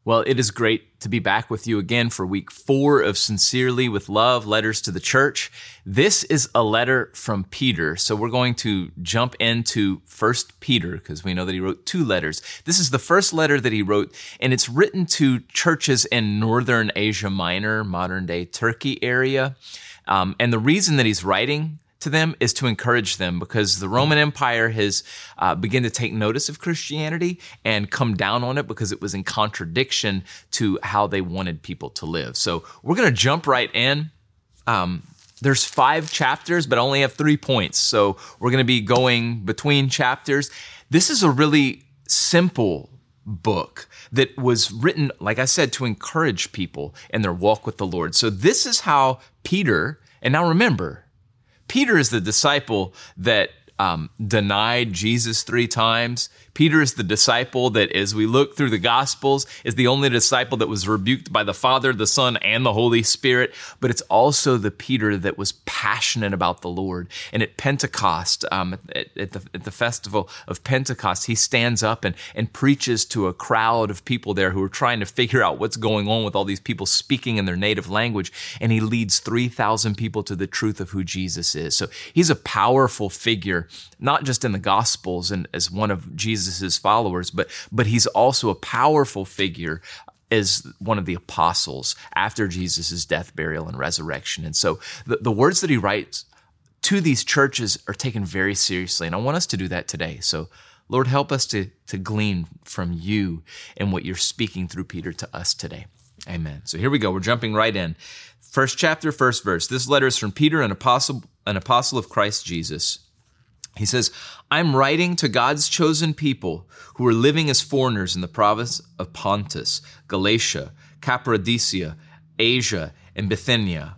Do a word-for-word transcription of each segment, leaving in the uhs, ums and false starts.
Well, it is great to be back with you again for week four of Sincerely with Love, Letters to the Church. This is a letter from Peter, so we're going to jump into First Peter because we know that he wrote two letters. This is the first letter that he wrote, and it's written to churches in northern Asia Minor, modern-day Turkey area. Um, and the reason that he's writing to them is to encourage them because the Roman Empire has uh, begun to take notice of Christianity and come down on it because it was in contradiction to how they wanted people to live. So we're going to jump right in. Um, there's five chapters, but I only have three points. So we're going to be going between chapters. This is a really simple book that was written, like I said, to encourage people in their walk with the Lord. So this is how Peter, and now remember, Peter is the disciple that um, denied Jesus three times. Peter is the disciple that, as we look through the Gospels, is the only disciple that was rebuked by the Father, the Son, and the Holy Spirit. But it's also the Peter that was passionate about the Lord. And at Pentecost, um, at, at, the, at the festival of Pentecost, he stands up and, and preaches to a crowd of people there who are trying to figure out what's going on with all these people speaking in their native language. And he leads three thousand people to the truth of who Jesus is. So he's a powerful figure, not just in the Gospels and as one of Jesus' followers, but but he's also a powerful figure as one of the apostles after Jesus' death, burial, and resurrection. And so the, the words that he writes to these churches are taken very seriously. And I want us to do that today. So Lord, help us to, to glean from you and what you're speaking through Peter to us today. Amen. So here we go. We're jumping right in. First chapter, first verse. This letter is from Peter, an apostle, an apostle of Christ Jesus. He says, I'm writing to God's chosen people who are living as foreigners in the province of Pontus, Galatia, Cappadocia, Asia, and Bithynia.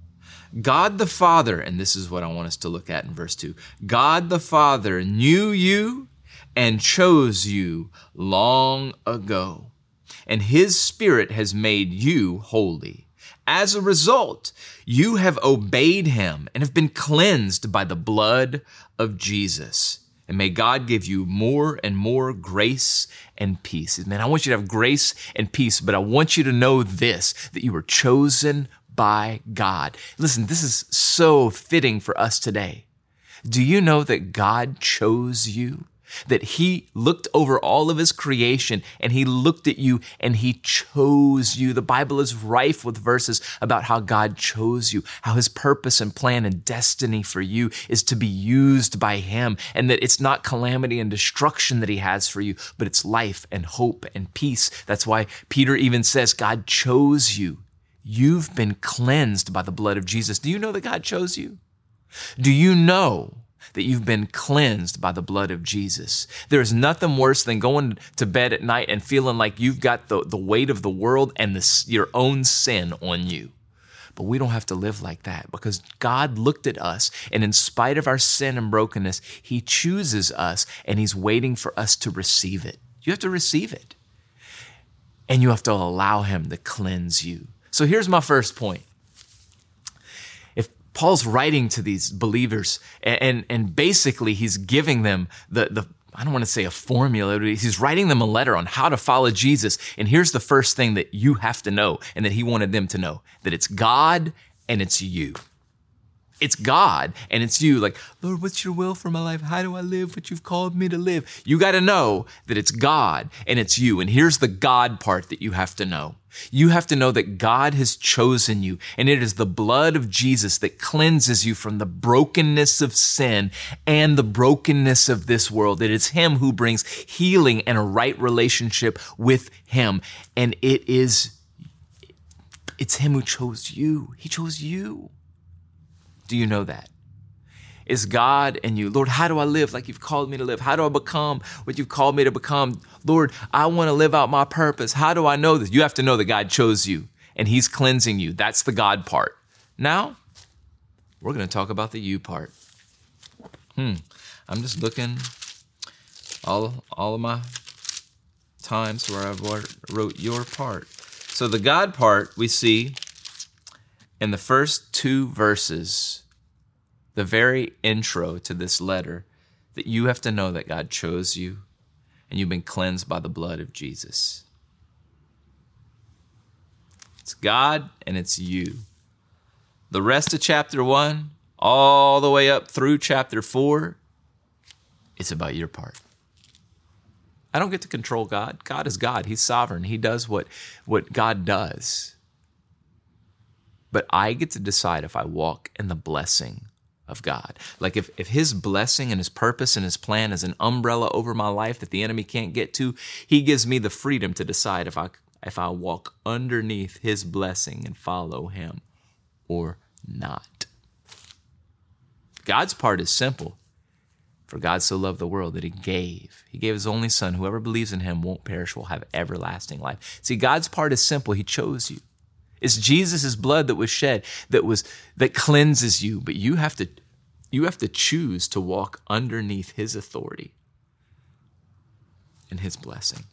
God the Father, and this is what I want us to look at in verse two, God the Father knew you and chose you long ago, and his Spirit has made you holy. As a result, you have obeyed him and have been cleansed by the blood of Jesus. And may God give you more and more grace and peace. Man, I want you to have grace and peace, but I want you to know this, that you were chosen by God. Listen, this is so fitting for us today. Do you know that God chose you? That he looked over all of his creation and he looked at you and he chose you. The Bible is rife with verses about how God chose you, how his purpose and plan and destiny for you is to be used by him, and that it's not calamity and destruction that he has for you, but it's life and hope and peace. That's why Peter even says, God chose you. You've been cleansed by the blood of Jesus. Do you know that God chose you? Do you know that you've been cleansed by the blood of Jesus? There is nothing worse than going to bed at night and feeling like you've got the, the weight of the world and the, your own sin on you. But we don't have to live like that because God looked at us, and in spite of our sin and brokenness, he chooses us and he's waiting for us to receive it. You have to receive it. And you have to allow him to cleanse you. So here's my first point. Paul's writing to these believers, and, and, and basically he's giving them the, the, I don't want to say a formula, but he's writing them a letter on how to follow Jesus. And here's the first thing that you have to know and that he wanted them to know, that it's God and it's you. It's God and it's you. Like, Lord, what's your will for my life? How do I live what you've called me to live? You got to know that it's God and it's you. And here's the God part that you have to know. You have to know that God has chosen you, and it is the blood of Jesus that cleanses you from the brokenness of sin and the brokenness of this world. It is him who brings healing and a right relationship with him. And it is, it's him who chose you. He chose you. Do you know that? It's God and you. Lord, how do I live like you've called me to live? How do I become what you've called me to become? Lord, I want to live out my purpose. How do I know this? You have to know that God chose you and he's cleansing you. That's the God part. Now, we're going to talk about the you part. Hmm. I'm just looking all, all of my times where I wrote your part. So the God part we see in the first two verses, the very intro to this letter, that you have to know that God chose you and you've been cleansed by the blood of Jesus. It's God and it's you. The rest of chapter one, all the way up through chapter four, it's about your part. I don't get to control God. God is God. He's sovereign. He does what, what God does. But I get to decide if I walk in the blessing of God. Like if, if his blessing and his purpose and his plan is an umbrella over my life that the enemy can't get to, he gives me the freedom to decide if I, if I walk underneath his blessing and follow him or not. God's part is simple. For God so loved the world that he gave. He gave his only son. Whoever believes in him won't perish, will have everlasting life. See, God's part is simple. He chose you. It's Jesus' blood that was shed that was that cleanses you, but you have to you have to choose to walk underneath his authority and his blessing.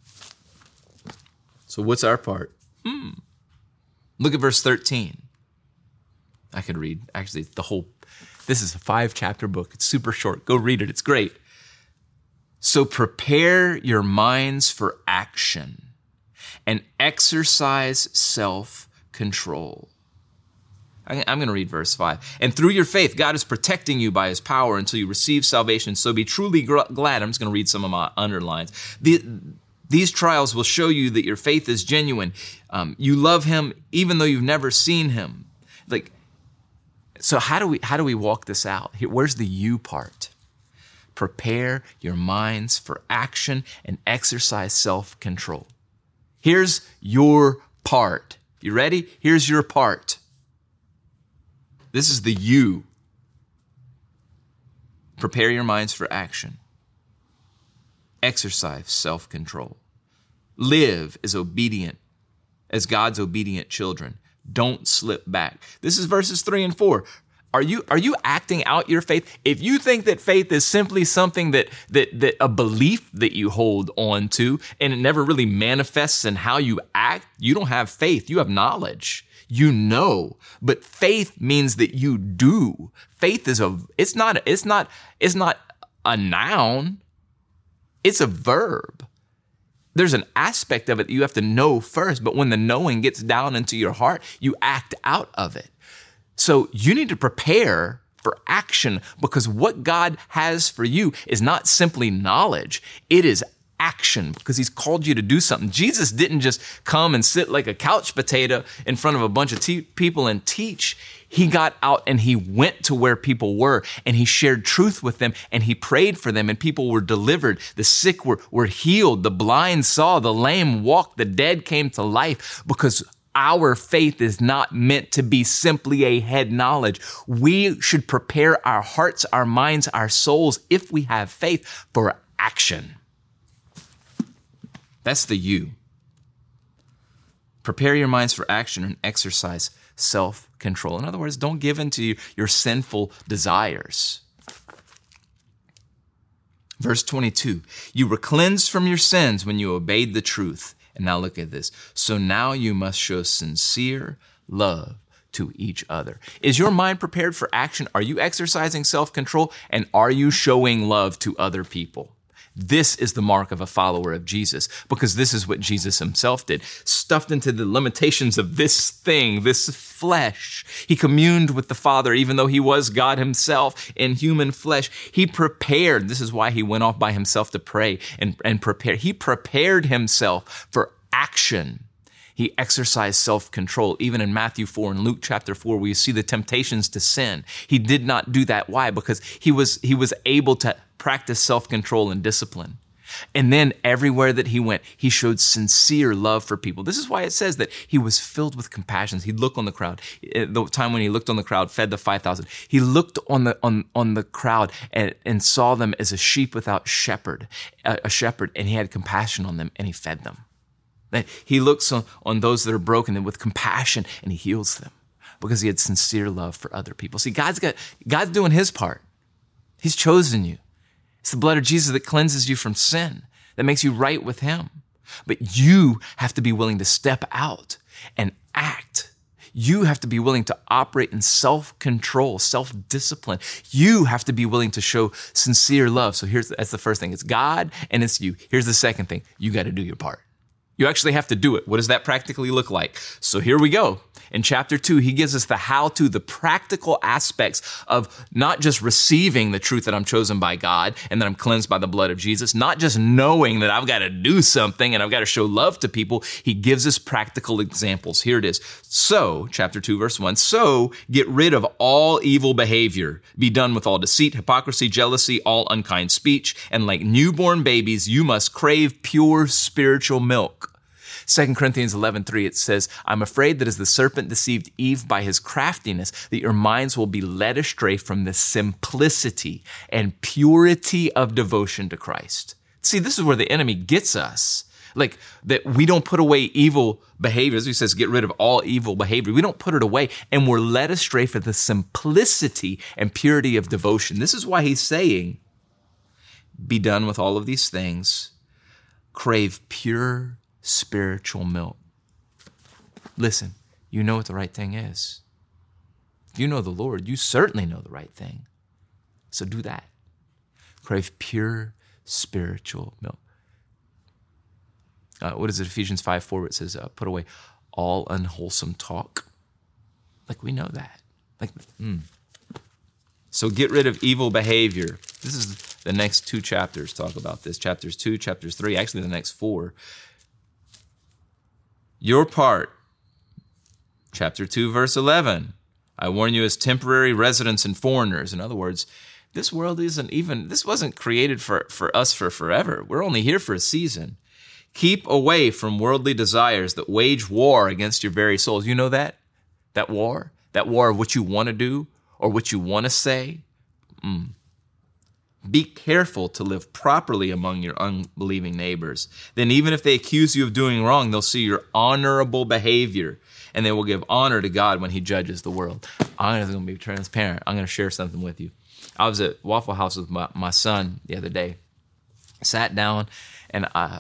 So what's our part? Hmm. Look at verse thirteen. I could read actually the whole. This is a five-chapter book. It's super short. Go read it. It's great. So prepare your minds for action and exercise self-control. I'm going to read verse five. And through your faith, God is protecting you by his power until you receive salvation. So be truly glad. I'm just going to read some of my underlines. The, these trials will show you that your faith is genuine. Um, you love him even though you've never seen him. Like, so how do we how do we walk this out? Here, where's the you part? Prepare your minds for action and exercise self-control. Here's your part. You ready? Here's your part. This is the you. Prepare your minds for action. Exercise self-control. Live as obedient, as God's obedient children. Don't slip back. This is verses three and four. Are you, are you acting out your faith? If you think that faith is simply something that, that, that a belief that you hold on to and it never really manifests in how you act, you don't have faith. You have knowledge. You know, but faith means that you do. Faith is a, it's not, it's not, it's not a noun. It's a verb. There's an aspect of it that you have to know first, but when the knowing gets down into your heart, you act out of it. So you need to prepare for action because what God has for you is not simply knowledge. It is action because he's called you to do something. Jesus didn't just come and sit like a couch potato in front of a bunch of te- people and teach. He got out and he went to where people were and he shared truth with them and he prayed for them and people were delivered. The sick were, were healed. The blind saw, the lame walked, the dead came to life because our faith is not meant to be simply a head knowledge. We should prepare our hearts, our minds, our souls, if we have faith, for action. That's the you. Prepare your minds for action and exercise self-control. In other words, don't give in to your sinful desires. Verse twenty-two, you were cleansed from your sins when you obeyed the truth. And now look at this. So now you must show sincere love to each other. Is your mind prepared for action? Are you exercising self-control? And are you showing love to other people? This is the mark of a follower of Jesus, because this is what Jesus himself did. Stuffed into the limitations of this thing, this flesh, he communed with the Father, even though he was God himself in human flesh. He prepared. This is why he went off by himself to pray and, and prepare. He prepared himself for action. He exercised self-control. Even in Matthew four and Luke chapter four, we see the temptations to sin. He did not do that. Why? Because he was, he was able to practice self-control and discipline. And then everywhere that he went, he showed sincere love for people. This is why it says that he was filled with compassion. He'd look on the crowd. The time when he looked on the crowd, fed the five thousand. He looked on the on, on the crowd and, and saw them as a sheep without shepherd, a, a shepherd, and he had compassion on them and he fed them. He looks on, on those that are broken and with compassion and he heals them because he had sincere love for other people. See, God's got God's doing his part. He's chosen you. It's the blood of Jesus that cleanses you from sin, that makes you right with him. But you have to be willing to step out and act. You have to be willing to operate in self-control, self-discipline. You have to be willing to show sincere love. So here's that's the first thing. It's God and it's you. Here's the second thing. You got to do your part. You actually have to do it. What does that practically look like? So here we go. In chapter two, he gives us the how-to, the practical aspects of not just receiving the truth that I'm chosen by God and that I'm cleansed by the blood of Jesus, not just knowing that I've got to do something and I've got to show love to people. He gives us practical examples. Here it is. So, chapter two, verse one, so get rid of all evil behavior. Be done with all deceit, hypocrisy, jealousy, all unkind speech. And like newborn babies, you must crave pure spiritual milk. Second Corinthians eleven three, it says, I'm afraid that as the serpent deceived Eve by his craftiness, that your minds will be led astray from the simplicity and purity of devotion to Christ. See, this is where the enemy gets us. Like that we don't put away evil behavior. As he says, get rid of all evil behavior. We don't put it away, and we're led astray for the simplicity and purity of devotion. This is why he's saying, be done with all of these things. Crave pure spiritual milk. Listen, you know what the right thing is. If you know the Lord, you certainly know the right thing. So do that. Crave pure spiritual milk. Uh, what is it? Ephesians five four, where it says, uh, put away all unwholesome talk. Like we know that. Like, mm. So get rid of evil behavior. This is the next two chapters talk about this. Chapters two, chapters three, actually the next four. Your part, chapter two, verse eleven. I warn you as temporary residents and foreigners. In other words, this world isn't even, this wasn't created for, for us for forever. We're only here for a season. Keep away from worldly desires that wage war against your very souls. You know that? That war? That war of what you want to do or what you want to say? Mm. Be careful to live properly among your unbelieving neighbors. Then even if they accuse you of doing wrong, they'll see your honorable behavior, and they will give honor to God when he judges the world. I'm going to be transparent. I'm going to share something with you. I was at Waffle House with my, my son the other day. Sat down, and I,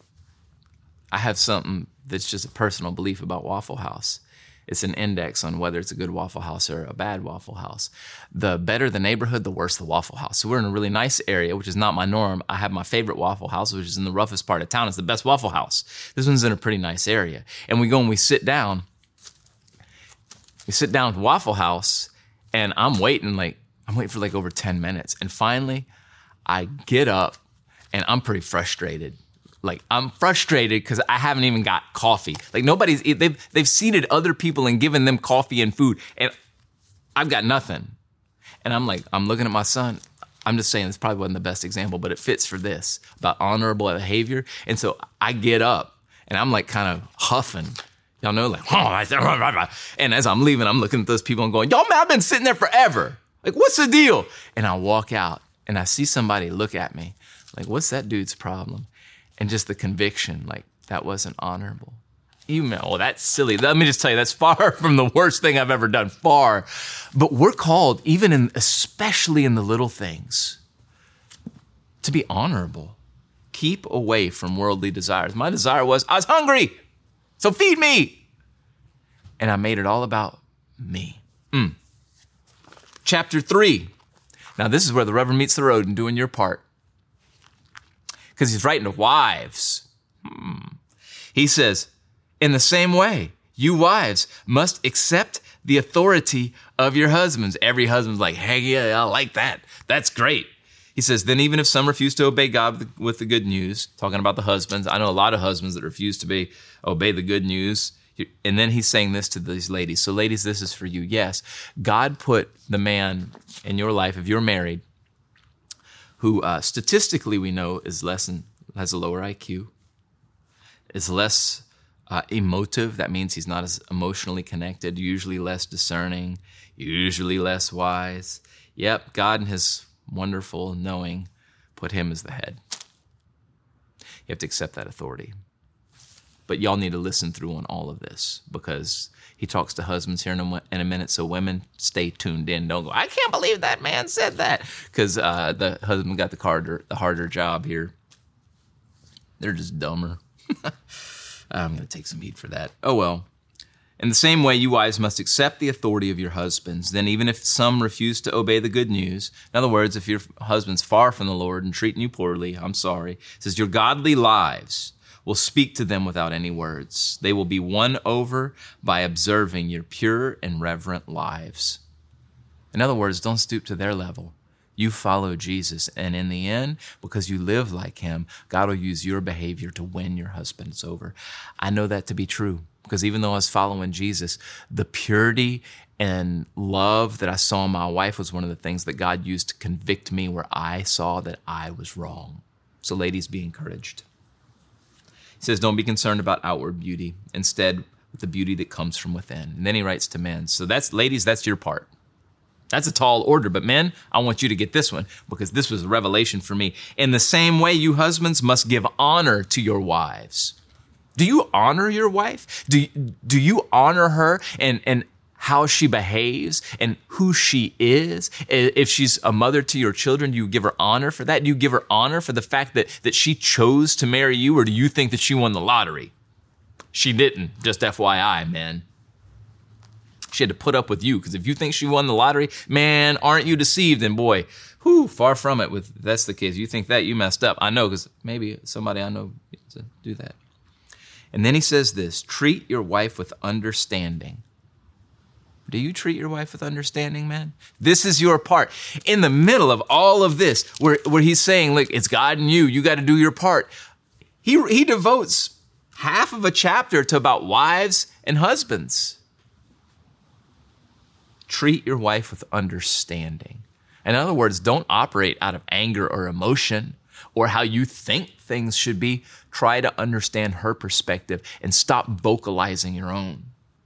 I have something that's just a personal belief about Waffle House. It's an index on whether it's a good Waffle House or a bad Waffle House. The better the neighborhood, the worse the Waffle House. So we're in a really nice area, which is not my norm. I have my favorite Waffle House, which is in the roughest part of town. It's the best Waffle House. This one's in a pretty nice area. And we go and we sit down. We sit down at Waffle House, and I'm waiting like, I'm waiting for like over ten minutes. And finally, I get up, and I'm pretty frustrated. Like, I'm frustrated because I haven't even got coffee. Like, nobody's, they've, they've seated other people and given them coffee and food, and I've got nothing. And I'm like, I'm looking at my son. I'm just saying this probably wasn't the best example, but it fits for this, about honorable behavior. And so I get up, and I'm like kind of huffing. Y'all know, like, oh, and as I'm leaving, I'm looking at those people and going, y'all, man, I've been sitting there forever. Like, what's the deal? And I walk out, and I see somebody look at me. Like, what's that dude's problem? And just the conviction, like, that wasn't honorable. You know, oh, that's silly. Let me just tell you, that's far from the worst thing I've ever done, far. But we're called, even in, especially in the little things, to be honorable. Keep away from worldly desires. My desire was, I was hungry, so feed me. And I made it all about me. Mm. Chapter three. Now, this is where the rubber meets the road and doing your part. Because he's writing to wives. Hmm. He says, in the same way, you wives must accept the authority of your husbands. Every husband's like, hey, yeah, I like that. That's great. He says, then even if some refuse to obey God with the good news, talking about the husbands, I know a lot of husbands that refuse to be, obey the good news. And then he's saying this to these ladies. So ladies, this is for you. Yes, God put the man in your life, if you're married, who uh, statistically we know is less and has a lower I Q, is less uh, emotive. That means he's not as emotionally connected, usually less discerning, usually less wise. Yep, God in his wonderful knowing put him as the head. You have to accept that authority. But y'all need to listen through on all of this, because he talks to husbands here in a, in a minute, so women, stay tuned in. Don't go, I can't believe that man said that, because uh, the husband got the harder, the harder job here. They're just dumber. I'm going to take some heat for that. Oh, well. In the same way, you wives must accept the authority of your husbands. Then even if some refuse to obey the good news, in other words, if your husband's far from the Lord and treating you poorly, I'm sorry. It says, your godly lives will speak to them without any words. They will be won over by observing your pure and reverent lives. In other words, don't stoop to their level. You follow Jesus, and in the end, because you live like him, God will use your behavior to win your husbands over. I know that to be true, because even though I was following Jesus, the purity and love that I saw in my wife was one of the things that God used to convict me where I saw that I was wrong. So ladies, be encouraged. He says, don't be concerned about outward beauty, instead with the beauty that comes from within. And then he writes to men. So that's, ladies, that's your part. That's a tall order, but men, I want you to get this one because this was a revelation for me. In the same way, you husbands must give honor to your wives. Do you honor your wife? Do you, do you honor her and, and how she behaves and who she is? If she's a mother to your children, do you give her honor for that? Do you give her honor for the fact that, that she chose to marry you, or do you think that she won the lottery? She didn't, just F Y I, man. She had to put up with you, because if you think she won the lottery, man, aren't you deceived? And boy, whew, far from it. With that's the case. You think that, you messed up. I know, because maybe somebody I know to do that. And then he says this, treat your wife with understanding. Do you treat your wife with understanding, man? This is your part. In the middle of all of this, where, where he's saying, look, it's God and you, you got to do your part. He, he devotes half of a chapter to about wives and husbands. Treat your wife with understanding. In other words, don't operate out of anger or emotion or how you think things should be. Try to understand her perspective and stop vocalizing your own.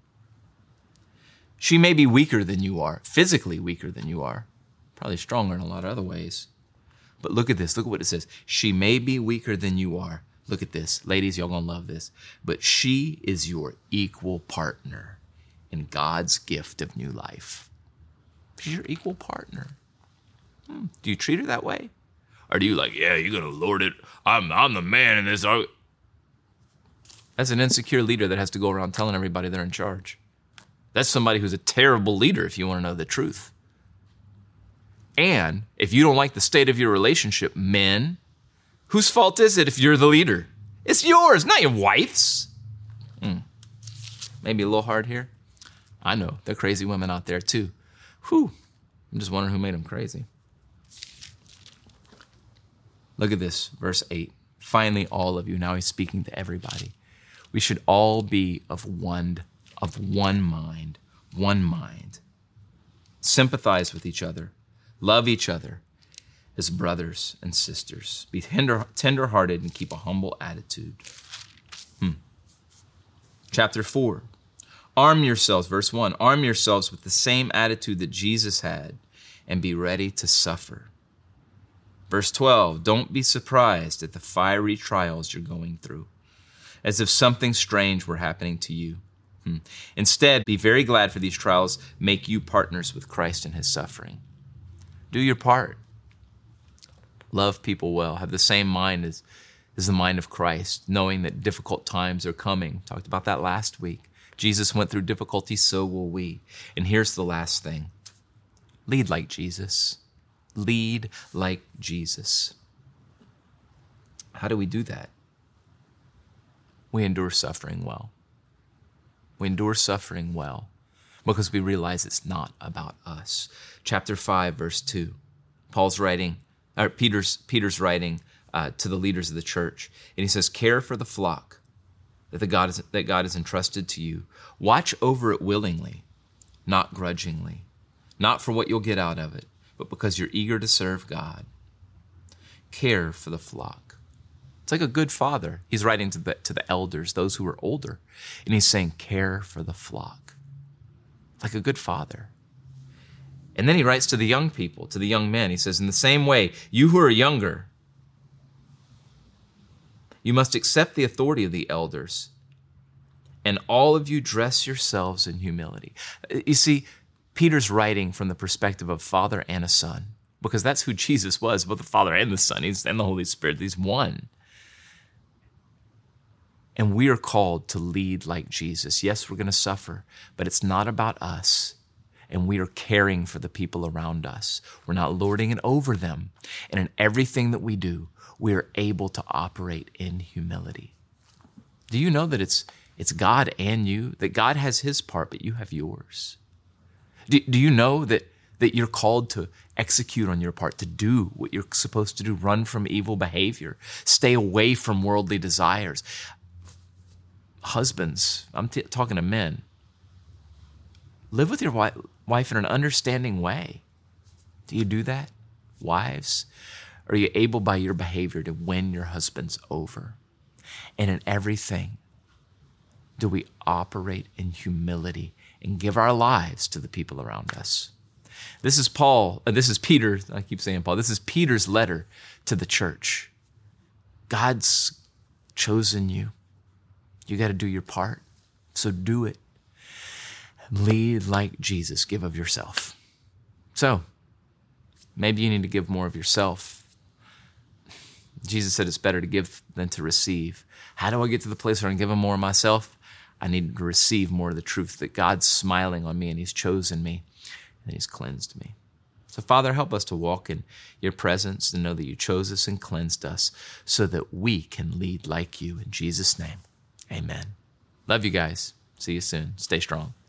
She may be weaker than you are, physically weaker than you are, probably stronger in a lot of other ways. But look at this. Look at what it says. She may be weaker than you are. Look at this. Ladies, y'all gonna love this. But she is your equal partner in God's gift of new life. She's your equal partner. Hmm. Do you treat her that way? Or do you like, yeah, you're going to lord it. I'm I'm the man in this. That's an insecure leader that has to go around telling everybody they're in charge. That's somebody who's a terrible leader if you want to know the truth. And if you don't like the state of your relationship, men, whose fault is it if you're the leader? It's yours, not your wife's. Hmm. Maybe a little hard here. I know, there are crazy women out there too. Whew, I'm just wondering who made them crazy. Look at this, verse eight. Finally, all of you, now he's speaking to everybody. We should all be of one, of one mind, one mind. Sympathize with each other, love each other as brothers and sisters. Be tender, tender-hearted and keep a humble attitude. Hmm. Chapter four. Arm yourselves, verse one, arm yourselves with the same attitude that Jesus had and be ready to suffer. Verse twelve, don't be surprised at the fiery trials you're going through, as if something strange were happening to you. Hmm. Instead, be very glad, for these trials make you partners with Christ in his suffering. Do your part. Love people well. Have the same mind as, as the mind of Christ, knowing that difficult times are coming. Talked about that last week. Jesus went through difficulty, so will we. And here's the last thing. Lead like Jesus. Lead like Jesus. How do we do that? We endure suffering well. We endure suffering well because we realize it's not about us. Chapter five, verse two. Paul's writing, or Peter's, Peter's writing uh, to the leaders of the church. And he says, care for the flock that, the God is, that God has entrusted to you. Watch over it willingly, not grudgingly, not for what you'll get out of it, but because you're eager to serve God. Care for the flock. It's like a good father. He's writing to the, to the elders, those who are older, and he's saying, care for the flock. Like a good father. And then he writes to the young people, to the young men. He says, in the same way, you who are younger, you must accept the authority of the elders, and all of you dress yourselves in humility. You see, Peter's writing from the perspective of father and a son, because that's who Jesus was, both the Father and the Son, he's, and the Holy Spirit. He's one. And we are called to lead like Jesus. Yes, we're going to suffer, but it's not about us. And we are caring for the people around us. We're not lording it over them. And in everything that we do, we are able to operate in humility. Do you know that it's it's God and you, that God has his part, but you have yours? Do, do you know that, that you're called to execute on your part, to do what you're supposed to do, run from evil behavior, stay away from worldly desires? Husbands, I'm t- talking to men, live with your wi- wife in an understanding way. Do you do that? Wives, are you able by your behavior to win your husbands over? And in everything, do we operate in humility and give our lives to the people around us? This is Paul, uh, this is Peter, I keep saying Paul, this is Peter's letter to the church. God's chosen you. You got to do your part, so do it. Lead like Jesus, give of yourself. So, maybe you need to give more of yourself. Jesus said it's better to give than to receive. How do I get to the place where I can give him more of myself? I need to receive more of the truth that God's smiling on me and he's chosen me and he's cleansed me. So Father, help us to walk in your presence and know that you chose us and cleansed us so that we can lead like you. In Jesus' name, amen. Love you guys. See you soon. Stay strong.